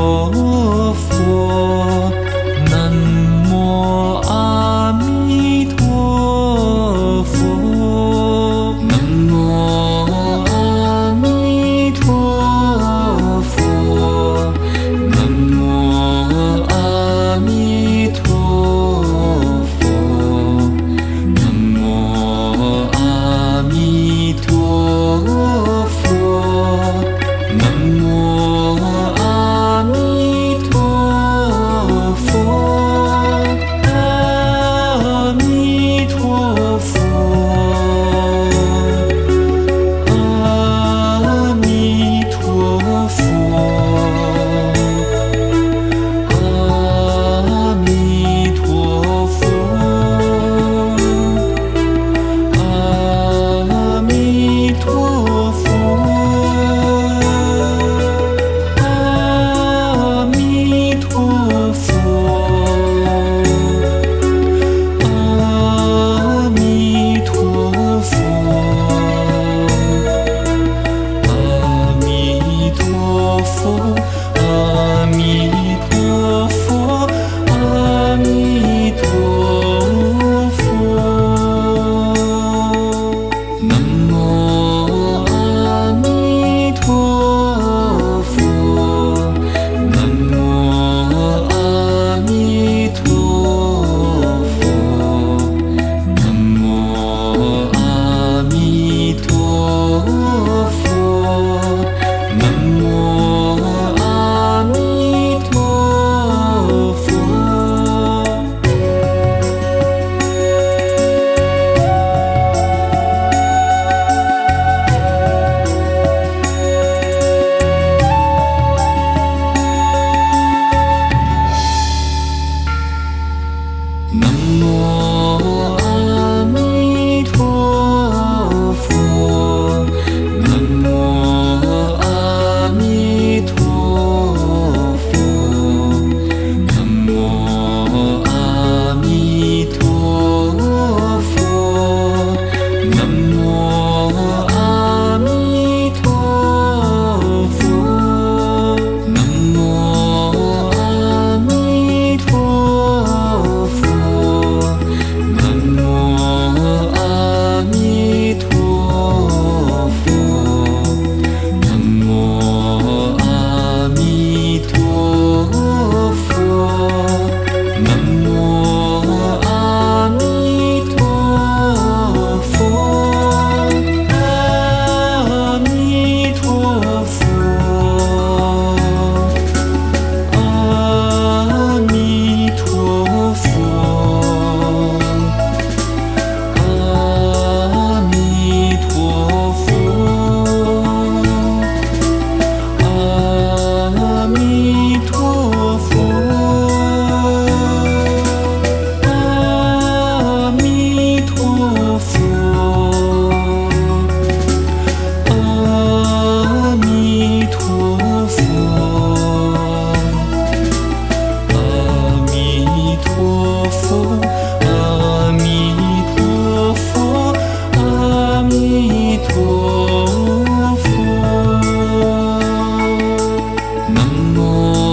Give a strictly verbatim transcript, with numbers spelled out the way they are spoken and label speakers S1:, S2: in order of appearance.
S1: 陀佛，南无阿弥陀佛，南无阿弥陀佛，南无阿弥陀佛，南无阿弥陀佛，南无阿弥陀佛，阿弥陀佛，阿弥陀佛，阿弥陀佛，阿弥陀佛，阿弥陀佛，阿弥陀佛，阿弥陀佛，阿弥陀佛，阿弥陀佛，南无阿弥陀佛，南无阿弥陀佛，南无阿弥陀佛，南无阿弥陀佛。南无阿弥陀佛，南无阿弥陀佛，南无阿弥陀佛，南无阿弥陀佛，南无阿弥陀佛，南无阿弥陀佛，南无阿弥陀佛，南无阿弥陀佛，阿弥陀佛，阿弥陀佛，阿弥陀佛，阿弥陀佛，阿弥陀佛，阿弥陀佛，阿弥陀佛，阿弥陀佛，阿弥陀佛，南无